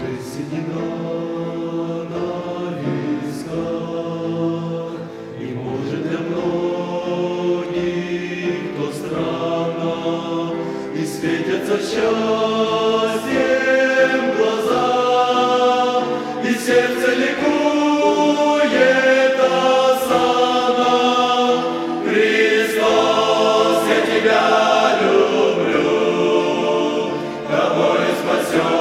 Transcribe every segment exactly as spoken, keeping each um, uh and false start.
седина на висках, и, может, для многих то странно, и светятся счастьем глаза, и сердце ликует осанна. Христос, я Тебя люблю, Тобой спасен.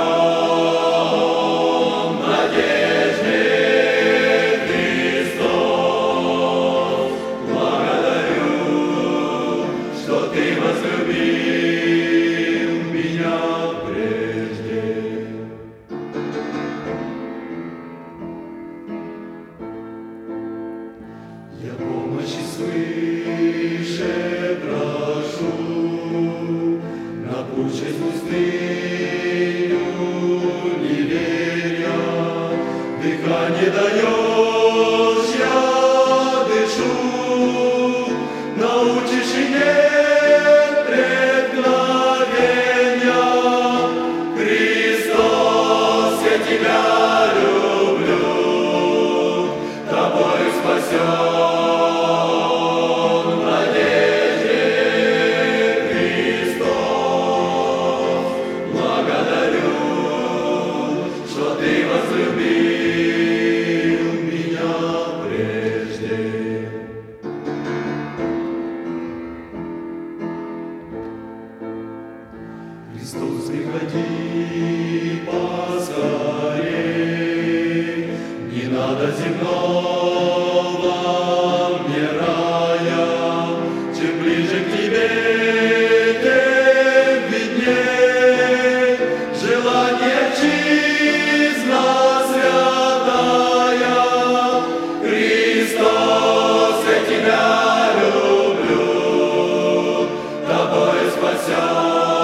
Я помощи свыше прошу, на путь через пустыню не веря, дыхание даешь, я дышу, научишь и нет преткновения. Христос, я Тебя люблю, Тобой спасен. Христос, приходи поскорей, не надо земного мне рая, чем ближе к Тебе, тем видней желание отчизна святая. Христос, я Тебя люблю, Тобой спасен.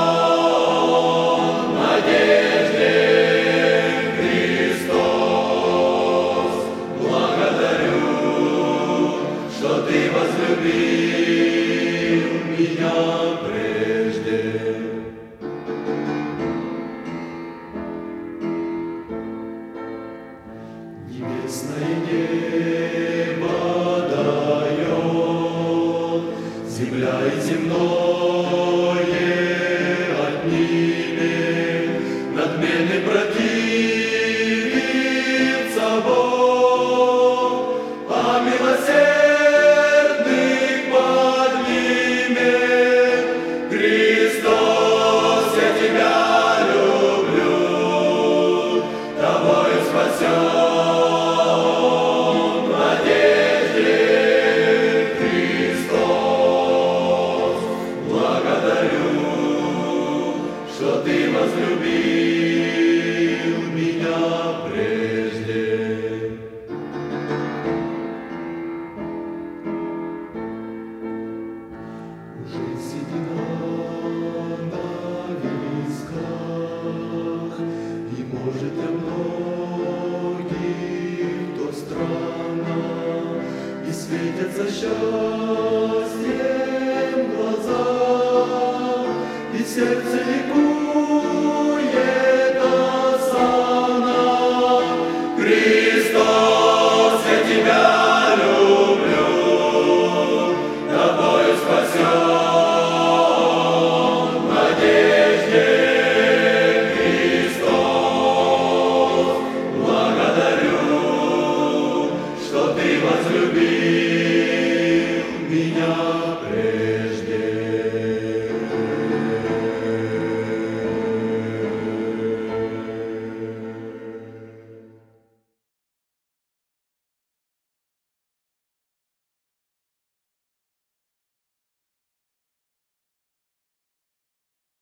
Возлюбил меня прежде. Небесное небо дает, земля и земное отнимет, надменный противится Бог, а милосердие что Ты возлюбил меня прежде. Уже седина на висках, и, может, для многих то странно, и светятся счастья